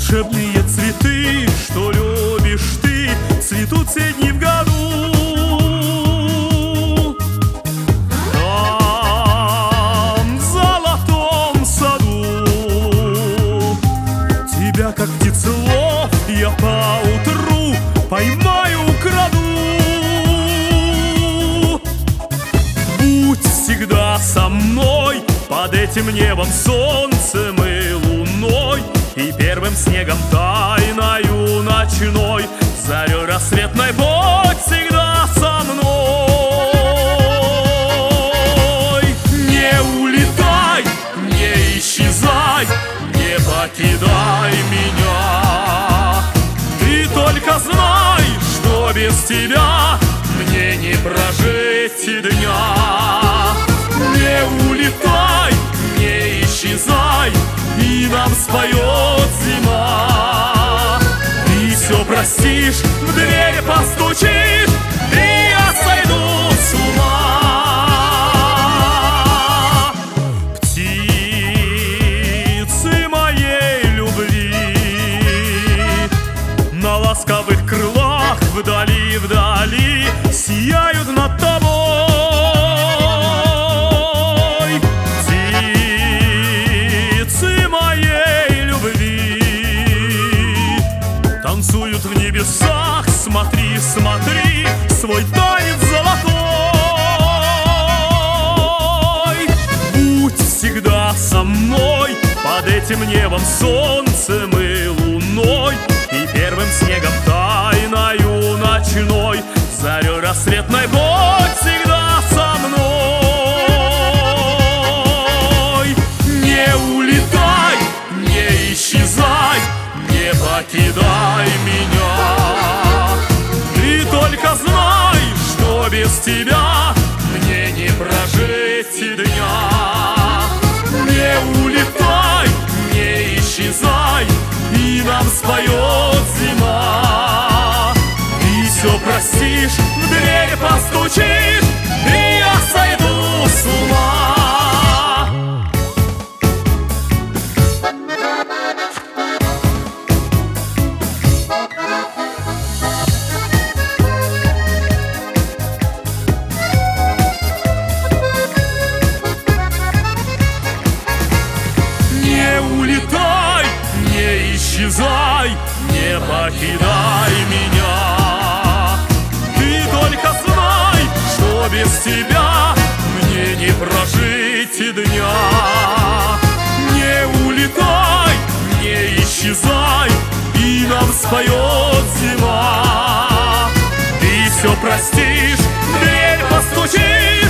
Волшебные цветы, что любишь ты, цветут все дни в году. Там, в золотом саду, тебя, как птицелов, я поутру поймаю, украду. Будь всегда со мной под этим небом, солнцем и луной, и первым снегом тайною ночной, зарей рассветной будь всегда со мной. Не улетай, не исчезай, не покидай меня. Ты только знай, что без тебя мне не прожить и дня. Не улетай, не исчезай, и нам споет зима. Ты все простишь, в дверь постучишь, и я сойду с ума. Птицы моей любви на ласковых крылах вдали, вдали сияют над тобой. Танцуют в небесах, смотри, смотри, свой танец золотой. Будь всегда со мной под этим небом, солнцем и луной, и первым снегом тайною ночной, зарей рассветной будь всегда со мной. Не улетай, не исчезай, не покидай меня. Ты только знай, что без тебя мне не прожить и дня. Не улетай, не исчезай, и нам споет зима. Ты все простишь, в дверь постучишь, и я сойду с ума. Не улетай, не исчезай, не покидай меня. Ты только знай, что без тебя мне не прожить и дня. Не улетай, не исчезай, и нам споет зима. Ты все простишь, в дверь постучишь,